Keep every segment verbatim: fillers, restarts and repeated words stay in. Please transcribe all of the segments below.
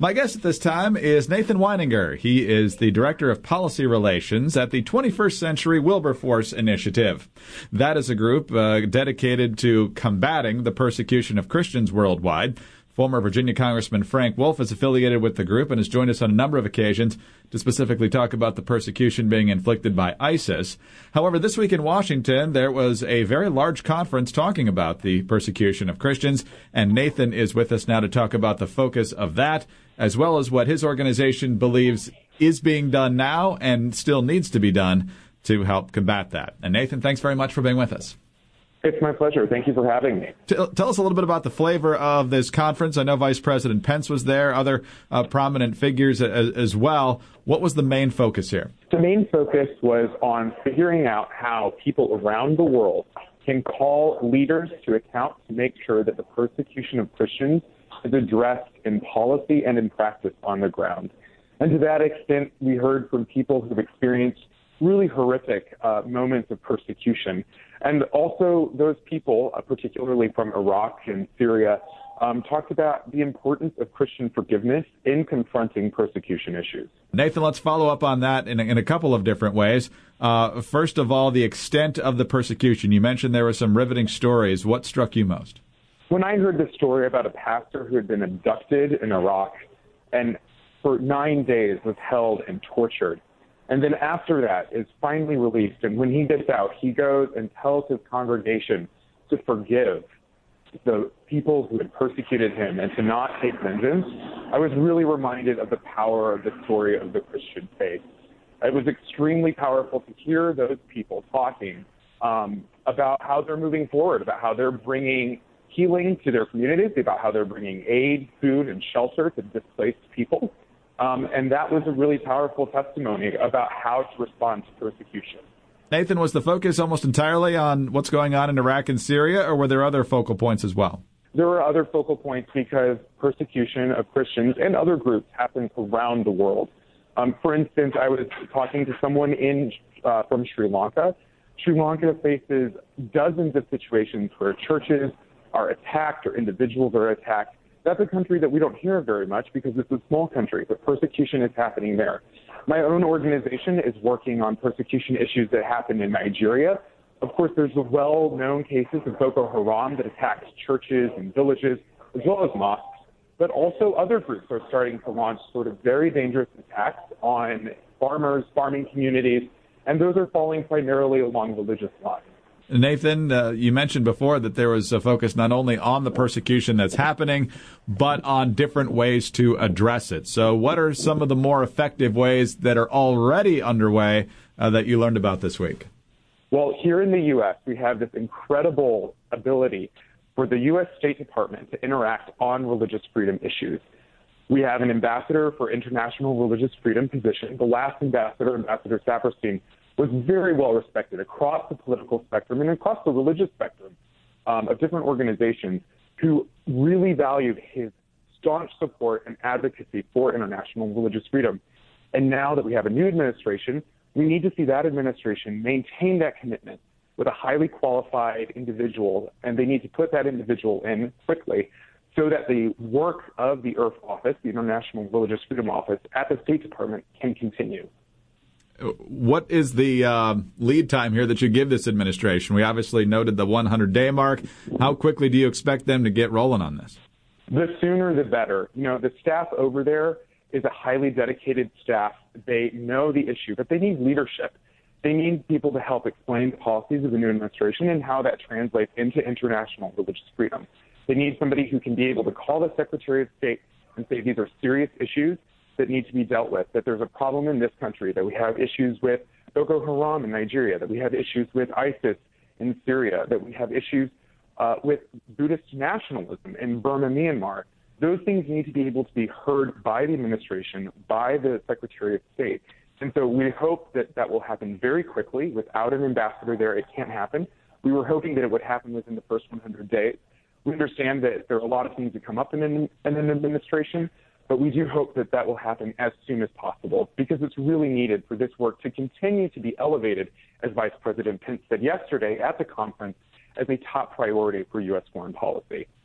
My guest at this time is Nathan Weininger. He is the Director of Policy Relations at the twenty-first Century Wilberforce Initiative. That is a group uh, dedicated to combating the persecution of Christians worldwide. Former Virginia Congressman Frank Wolf is affiliated with the group and has joined us on a number of occasions to specifically talk about the persecution being inflicted by ISIS. However, this week in Washington, there was a very large conference talking about the persecution of Christians, and Nathan is with us now to talk about the focus of that, as well as what his organization believes is being done now and still needs to be done to help combat that. And Nathan, thanks very much for being with us. It's my pleasure. Thank you for having me. Tell, tell us a little bit about the flavor of this conference. I know Vice President Pence was there, other uh, prominent figures as, as well. What was the main focus here? The main focus was on figuring out how people around the world can call leaders to account to make sure that the persecution of Christians is addressed in policy and in practice on the ground. And to that extent, we heard from people who have experienced really horrific uh, moments of persecution. And also those people, uh, particularly from Iraq and Syria, um, talked about the importance of Christian forgiveness in confronting persecution issues. Nathan, let's follow up on that in a, in a couple of different ways. Uh, first of all, the extent of the persecution. You mentioned there were some riveting stories. What struck you most? When I heard the story about a pastor who had been abducted in Iraq and for nine days was held and tortured, and then after that is finally released. And when he gets out, he goes and tells his congregation to forgive the people who had persecuted him and to not take vengeance. I was really reminded of the power of the story of the Christian faith. It was extremely powerful to hear those people talking um, about how they're moving forward, about how they're bringing healing to their communities, about how they're bringing aid, food, and shelter to displaced people. Um, and that was a really powerful testimony about how to respond to persecution. Nathan, was the focus almost entirely on what's going on in Iraq and Syria, or were there other focal points as well? There were other focal points because persecution of Christians and other groups happens around the world. Um, for instance, I was talking to someone in uh, from Sri Lanka. Sri Lanka faces dozens of situations where churches are attacked or individuals are attacked. That's a country that we don't hear very much because it's a small country, but persecution is happening there. My own organization is working on persecution issues that happen in Nigeria. Of course, there's the well-known cases of Boko Haram that attacks churches and villages, as well as mosques, but also other groups are starting to launch sort of very dangerous attacks on farmers, farming communities, and those are falling primarily along religious lines. Nathan, uh, you mentioned before that there was a focus not only on the persecution that's happening, but on different ways to address it. So what are some of the more effective ways that are already underway uh, that you learned about this week? Well, here in the U S, we have this incredible ability for the U S State Department to interact on religious freedom issues. We have an ambassador for international religious freedom position. The last ambassador, Ambassador Saperstein, was very well respected across the political spectrum and across the religious spectrum um, of different organizations who really valued his staunch support and advocacy for international religious freedom. And now that we have a new administration, we need to see that administration maintain that commitment with a highly qualified individual, and they need to put that individual in quickly so that the work of the I R F office, the International Religious Freedom Office, at the State Department can continue. What is the uh, lead time here that you give this administration? We obviously noted the hundred day mark. How quickly do you expect them to get rolling on this? The sooner the better. You know, the staff over there is a highly dedicated staff. They know the issue, but they need leadership. They need people to help explain the policies of the new administration and how that translates into international religious freedom. They need somebody who can be able to call the Secretary of State and say these are serious issues that need to be dealt with, that there's a problem in this country, that we have issues with Boko Haram in Nigeria, that we have issues with ISIS in Syria, that we have issues uh, with Buddhist nationalism in Burma, Myanmar. Those things need to be able to be heard by the administration, by the Secretary of State. And so we hope that that will happen very quickly. Without an ambassador there, it can't happen. We were hoping that it would happen within the first one hundred days. We understand that there are a lot of things that come up in an, in an administration, but we do hope that that will happen as soon as possible because it's really needed for this work to continue to be elevated, as Vice President Pence said yesterday at the conference, as a top priority for U S foreign policy.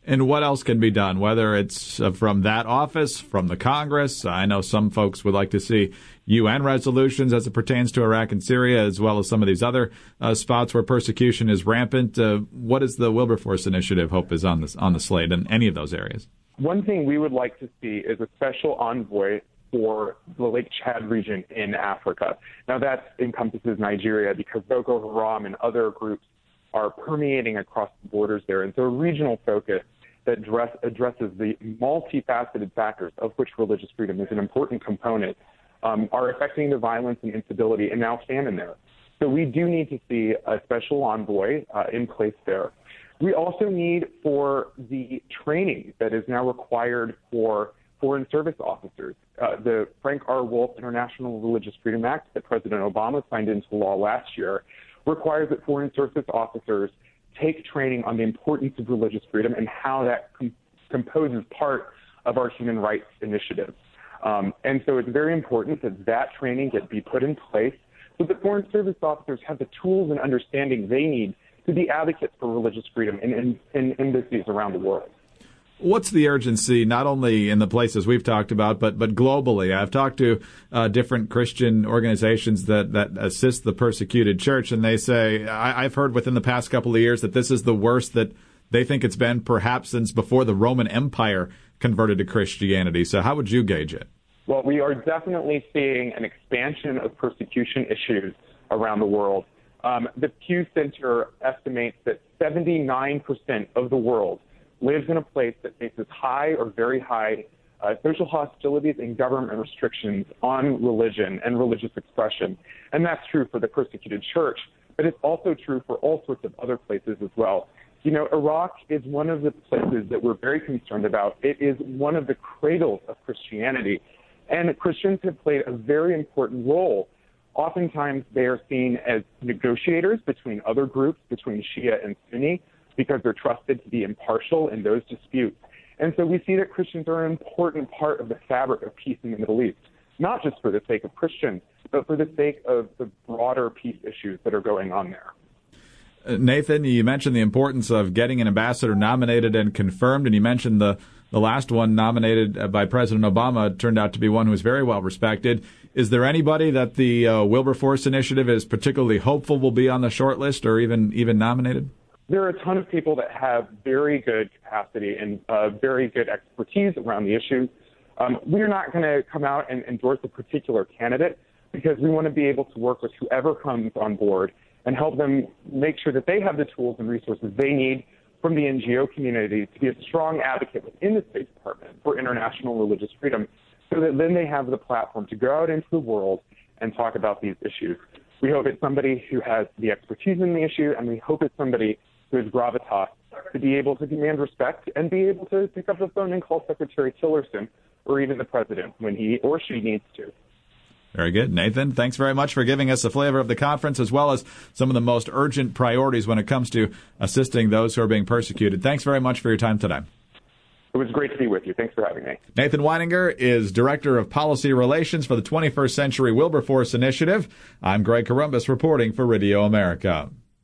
And what else can be done, whether it's uh, from that office, from the Congress? I know some folks would like to see U N resolutions as it pertains to Iraq and Syria, as well as some of these other uh, spots where persecution is rampant. Uh, what does the Wilberforce Initiative hope is on, this, on the slate in any of those areas? One thing we would like to see is a special envoy for the Lake Chad region in Africa. Now, that encompasses Nigeria because Boko Haram and other groups are permeating across the borders there. And so a regional focus that address, addresses the multifaceted factors, of which religious freedom is an important component, um, are affecting the violence and instability and now famine there. So we do need to see a special envoy uh, in place there. We also need for the training that is now required for foreign service officers. Uh, the Frank R. Wolf International Religious Freedom Act that President Obama signed into law last year requires that foreign service officers take training on the importance of religious freedom and how that com- composes part of our human rights initiative. Um, and so it's very important that that training get be put in place so that foreign service officers have the tools and understanding they need to be advocates for religious freedom in, in, in embassies around the world. What's the urgency, not only in the places we've talked about, but but globally? I've talked to uh, different Christian organizations that, that assist the persecuted church, and they say, I, I've heard within the past couple of years that this is the worst that they think it's been perhaps since before the Roman Empire converted to Christianity. So how would you gauge it? Well, we are definitely seeing an expansion of persecution issues around the world. Um, the Pew Center estimates that seventy-nine percent of the world lives in a place that faces high or very high uh, social hostilities and government restrictions on religion and religious expression. And that's true for the persecuted church, but it's also true for all sorts of other places as well. You know, Iraq is one of the places that we're very concerned about. It is one of the cradles of Christianity, and Christians have played a very important role. Oftentimes, they are seen as negotiators between other groups, between Shia and Sunni, because they're trusted to be impartial in those disputes. And so we see that Christians are an important part of the fabric of peace in the Middle East, not just for the sake of Christians, but for the sake of the broader peace issues that are going on there. Uh, Nathan, you mentioned the importance of getting an ambassador nominated and confirmed, and you mentioned the, the last one nominated by President Obama turned out to be one who was very well respected. Is there anybody that the uh, Wilberforce Initiative is particularly hopeful will be on the short list or even even nominated? There are a ton of people that have very good capacity and uh, very good expertise around the issue. Um, we're not going to come out and endorse a particular candidate because we want to be able to work with whoever comes on board and help them make sure that they have the tools and resources they need from the N G O community to be a strong advocate within the State Department for international religious freedom, so that then they have the platform to go out into the world and talk about these issues. We hope it's somebody who has the expertise in the issue, and we hope it's somebody who has gravitas to be able to command respect and be able to pick up the phone and call Secretary Tillerson or even the president when he or she needs to. Very good. Nathan, thanks very much for giving us a flavor of the conference as well as some of the most urgent priorities when it comes to assisting those who are being persecuted. Thanks very much for your time today. It was great to be with you. Thanks for having me. Nathan Weininger is Director of Policy Relations for the twenty-first Century Wilberforce Initiative. I'm Greg Corombos reporting for Radio America.